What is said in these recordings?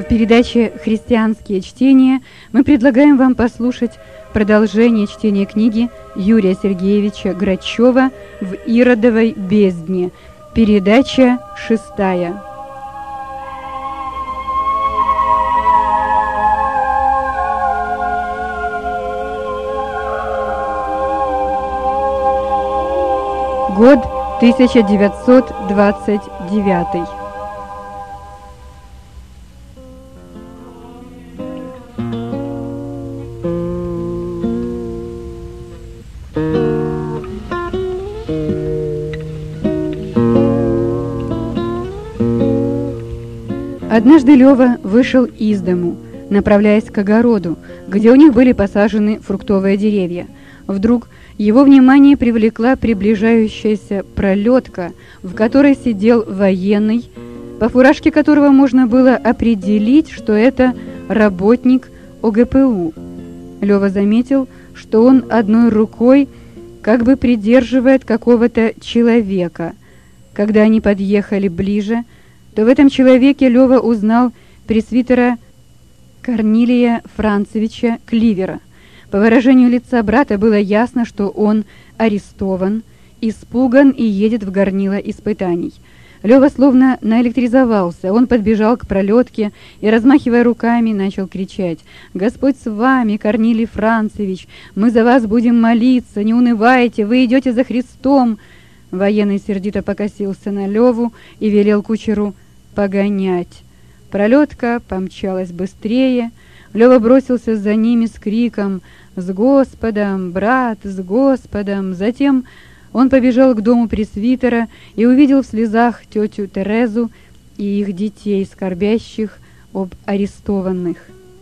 передаче «Христианские чтения» мы предлагаем вам послушать продолжение чтения книги Юрия Сергеевича Грачева «В Иродовой бездне». Передача 6. Год 1929. Однажды Лёва вышел из дому, направляясь к огороду, где у них были посажены фруктовые деревья. Вдруг его внимание привлекла приближающаяся пролетка, в которой сидел военный, по фуражке которого можно было определить, что это работник ОГПУ. Лёва заметил, что он одной рукой как бы придерживает какого-то человека. Когда они подъехали ближе, то в этом человеке Лёва узнал пресвитера Корнилия Францевича Кливера. По выражению лица брата было ясно, что он арестован, испуган и едет в горнило испытаний. Лёва словно наэлектризовался. Он подбежал к пролетке и, размахивая руками, начал кричать: «Господь с вами, Корнилий Францевич! Мы за вас будем молиться! Не унывайте! Вы идете за Христом!» Военный сердито покосился на Лёву и велел кучеру погонять. Пролетка помчалась быстрее. Лёва бросился за ними с криком: «С Господом, брат, с Господом!» Затем он побежал к дому пресвитера и увидел в слезах тетю Терезу и их детей, скорбящих об арестованных.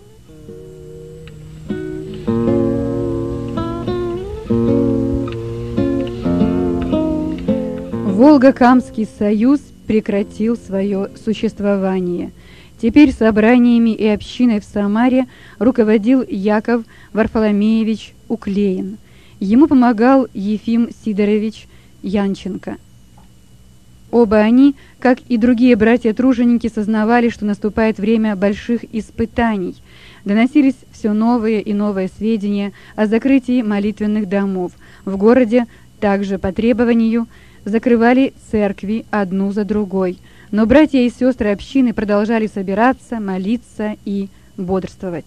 Волго-Камский союз прекратил свое существование. Теперь собраниями и общиной в Самаре руководил Яков Варфоломеевич Уклеин. Ему помогал Ефим Сидорович Янченко. Оба они, как и другие братья-труженики, сознавали, что наступает время больших испытаний. Доносились все новые и новые сведения о закрытии молитвенных домов. В городе также по требованию закрывали церкви одну за другой. Но братья и сестры общины продолжали собираться, молиться и бодрствовать.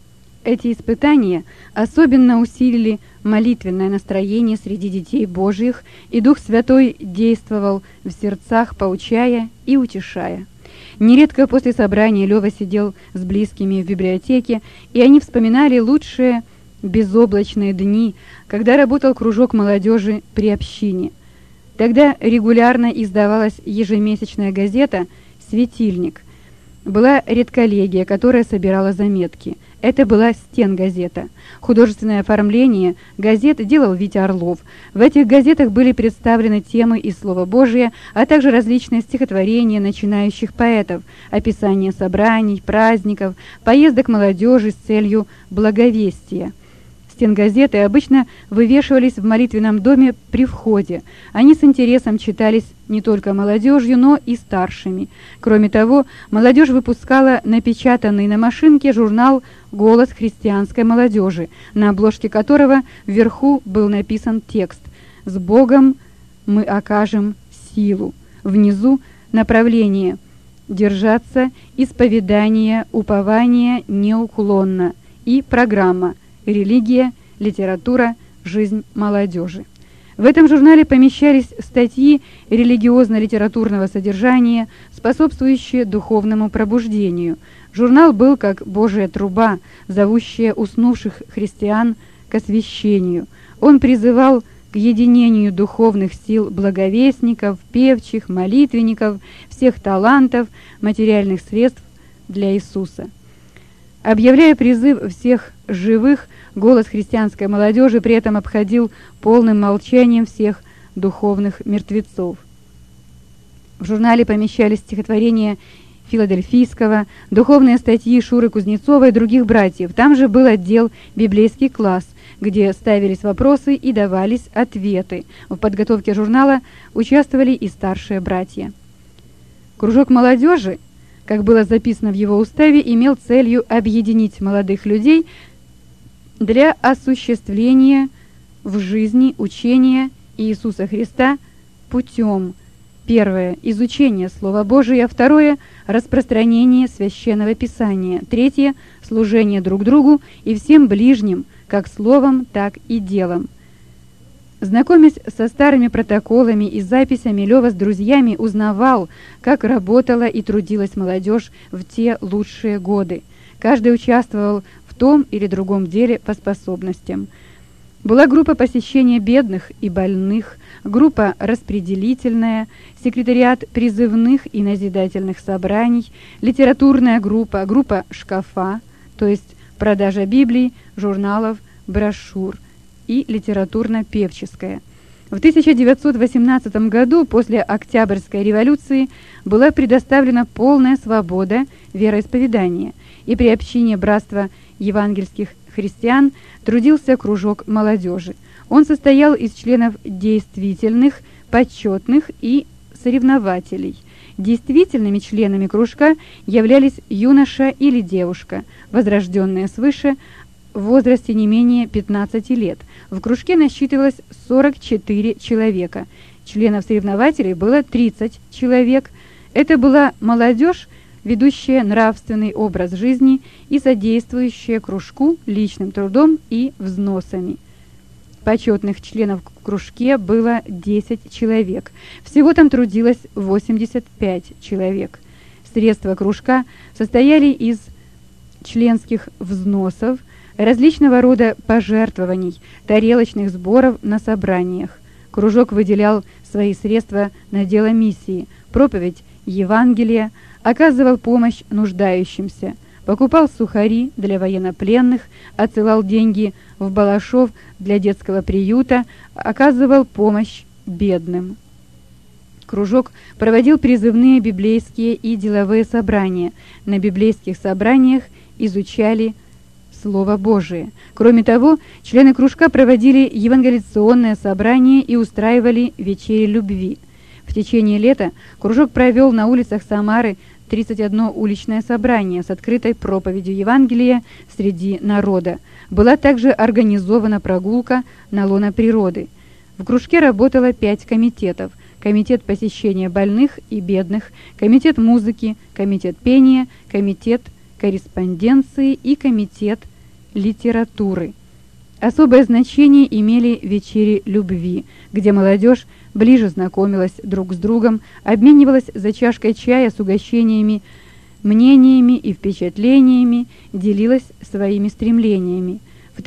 Эти испытания особенно усилили молитвенное настроение среди детей Божьих, и Дух Святой действовал в сердцах, поучая и утешая. Нередко после собрания Лёва сидел с близкими в библиотеке, и они вспоминали лучшие безоблачные дни, когда работал кружок молодежи при общине. Тогда регулярно издавалась ежемесячная газета «Светильник». Была редколлегия, которая собирала заметки. Это была стенгазета. Художественное оформление газет делал Витя Орлов. В этих газетах были представлены темы из Слова Божия, а также различные стихотворения начинающих поэтов, описание собраний, праздников, поездок молодежи с целью благовестия. Стенгазеты обычно вывешивались в молитвенном доме при входе. Они с интересом читались не только молодежью, но и старшими. Кроме того, молодежь выпускала напечатанный на машинке журнал «Голос христианской молодежи», на обложке которого вверху был написан текст «С Богом мы окажем силу». Внизу направление «Держаться исповедания, упования неуклонно» и программа «Религия, литература, жизнь молодежи». В этом журнале помещались статьи религиозно-литературного содержания, способствующие духовному пробуждению. Журнал был как Божья труба, зовущая уснувших христиан к освящению. Он призывал к единению духовных сил благовестников, певчих, молитвенников, всех талантов, материальных средств для Иисуса. Объявляя призыв всех живых, голос христианской молодежи при этом обходил полным молчанием всех духовных мертвецов. В журнале помещались стихотворения Филадельфийского, духовные статьи Шуры Кузнецова и других братьев. Там же был отдел «Библейский класс», где ставились вопросы и давались ответы. В подготовке журнала участвовали и старшие братья. Кружок молодежи как было записано в его уставе, имел целью объединить молодых людей для осуществления в жизни учения Иисуса Христа путем: первое – изучение Слова Божия, второе – распространение Священного Писания, третье – служение друг другу и всем ближним, как словом, так и делом. Знакомясь со старыми протоколами и записями, Лёва с друзьями узнавал, как работала и трудилась молодежь в те лучшие годы. Каждый участвовал в том или другом деле по способностям. Была группа посещения бедных и больных, группа распределительная, секретариат призывных и назидательных собраний, литературная группа, группа шкафа, то есть продажа Библий, журналов, брошюр, и литературно-певческая. В 1918 году, после Октябрьской революции, была предоставлена полная свобода вероисповедания, и при общине Братства евангельских христиан трудился кружок молодежи. Он состоял из членов действительных, почетных и соревнователей. Действительными членами кружка являлись юноша или девушка, возрожденные свыше, в возрасте не менее 15 лет. В кружке насчитывалось 44 человека. Членов-соревнователей было 30 человек. Это была молодежь, ведущая нравственный образ жизни и содействующая кружку личным трудом и взносами. Почетных членов в кружке было 10 человек. Всего там трудилось 85 человек. Средства кружка состояли из членских взносов, различного рода пожертвований, тарелочных сборов на собраниях. Кружок выделял свои средства на дело миссии, проповедь Евангелия, оказывал помощь нуждающимся, покупал сухари для военнопленных, отсылал деньги в Балашов для детского приюта, оказывал помощь бедным. Кружок проводил призывные библейские и деловые собрания. На библейских собраниях изучали Слово Божие. Кроме того, члены кружка проводили евангелизационное собрание и устраивали вечери любви. В течение лета кружок провел на улицах Самары 31 уличное собрание с открытой проповедью Евангелия среди народа. Была также организована прогулка на лоно природы. В кружке работало 5 комитетов: комитет посещения больных и бедных, комитет музыки, комитет пения, комитет корреспонденции и комитет литературы. Особое значение имели вечери любви, где молодежь ближе знакомилась друг с другом, обменивалась за чашкой чая с угощениями, мнениями и впечатлениями, делилась своими стремлениями. В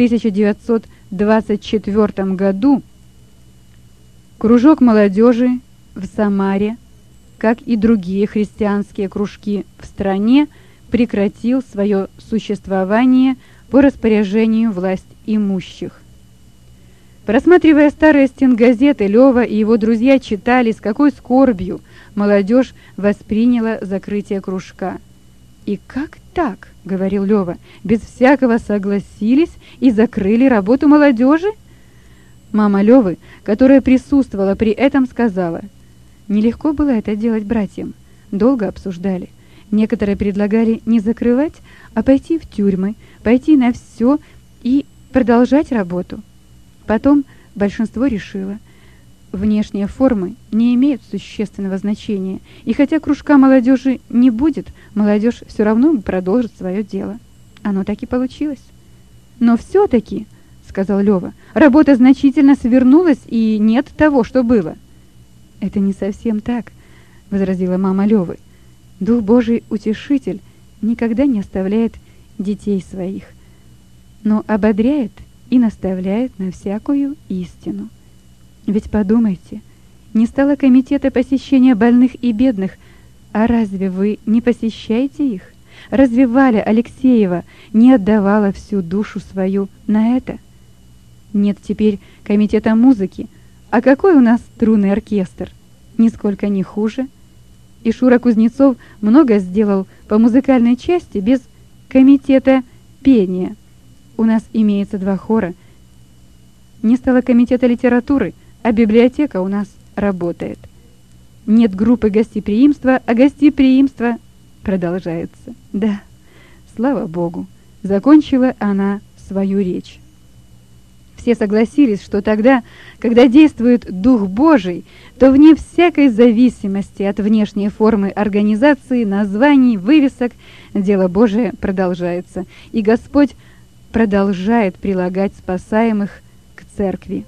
1924 году кружок молодежи в Самаре, как и другие христианские кружки в стране, прекратил свое существование по распоряжению власть имущих. Просматривая старые стенгазеты, Лёва и его друзья читали, с какой скорбью молодежь восприняла закрытие кружка. «И как так, — говорил Лёва, — без всякого согласились и закрыли работу молодежи?» Мама Лёвы, которая присутствовала при этом, сказала: «Нелегко было это делать братьям, долго обсуждали. Некоторые предлагали не закрывать, а пойти в тюрьмы, пойти на все и продолжать работу. Потом большинство решило: внешние формы не имеют существенного значения, и хотя кружка молодежи не будет, молодежь все равно продолжит свое дело. Оно так и получилось». «Но все-таки, — сказал Лёва, — работа значительно свернулась, и нет того, что было». «Это не совсем так, — возразила мама Лёвы. Дух Божий Утешитель никогда не оставляет детей своих, но ободряет и наставляет на всякую истину. Ведь подумайте, не стало комитета посещения больных и бедных, а разве вы не посещаете их? Разве Валя Алексеева не отдавала всю душу свою на это? Нет теперь комитета музыки, а какой у нас струнный оркестр? Нисколько не хуже. И Шура Кузнецов много сделал по музыкальной части без комитета пения. У нас имеется 2 хора. Не стало комитета литературы, а библиотека у нас работает. Нет группы гостеприимства, а гостеприимство продолжается. Да, слава Богу, закончила она свою речь. Все согласились, что тогда, когда действует Дух Божий, то вне всякой зависимости от внешней формы организации, названий, вывесок, дело Божие продолжается, и Господь продолжает прилагать спасаемых к церкви.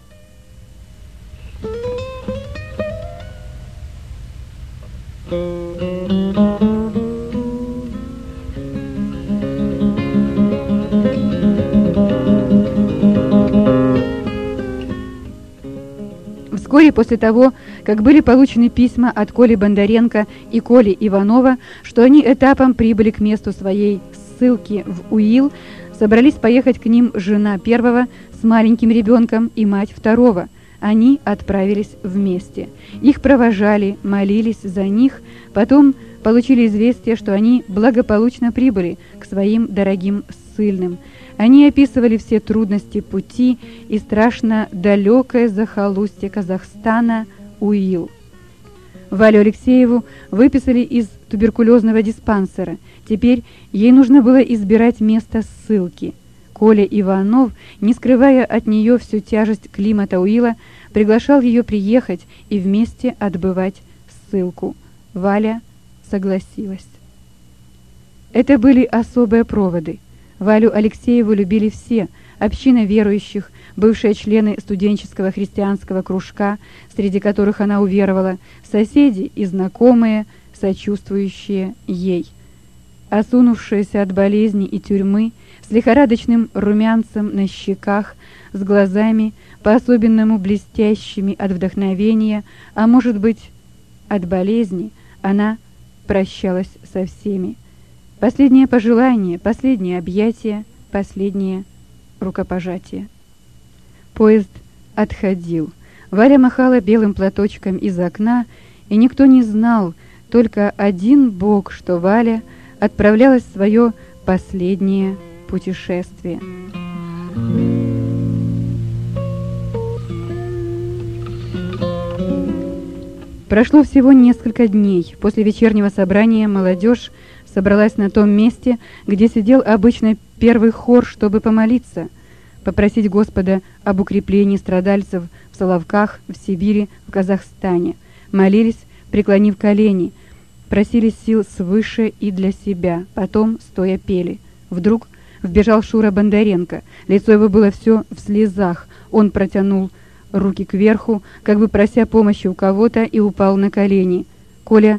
Вскоре после того, как были получены письма от Коли Бондаренко и Коли Иванова, что они этапом прибыли к месту своей ссылки в УИЛ, собрались поехать к ним жена первого с маленьким ребенком и мать второго. Они отправились вместе. Их провожали, молились за них, потом получили известие, что они благополучно прибыли к своим дорогим ссыльным. Они описывали все трудности пути и страшно далекое захолустье Казахстана УИЛ. Валю Алексееву выписали из туберкулезного диспансера. Теперь ей нужно было избирать место ссылки. Коля Иванов, не скрывая от нее всю тяжесть климата УИЛа, приглашал ее приехать и вместе отбывать ссылку. Валя согласилась. Это были особые проводы. Валю Алексееву любили все: община верующих, бывшие члены студенческого христианского кружка, среди которых она уверовала, соседи и знакомые, сочувствующие ей. Осунувшаяся от болезни и тюрьмы, с лихорадочным румянцем на щеках, с глазами по-особенному блестящими от вдохновения, а может быть, от болезни, она прощалась со всеми. Последнее пожелание, последнее объятие, последнее рукопожатие. Поезд отходил. Валя махала белым платочком из окна, и никто не знал, только один Бог, что Валя отправлялась в свое последнее путешествие. Прошло всего несколько дней. После вечернего собрания молодежь собралась на том месте, где сидел обычно первый хор, чтобы помолиться, попросить Господа об укреплении страдальцев в Соловках, в Сибири, в Казахстане. Молились, преклонив колени, просили сил свыше и для себя, потом стоя пели. Вдруг вбежал Шура Бондаренко. Лицо его было все в слезах. Он протянул руки кверху, как бы прося помощи у кого-то, и упал на колени. Коля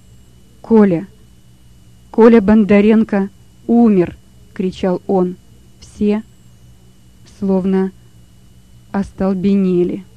Бондаренко умер!» — кричал он. Все словно остолбенели.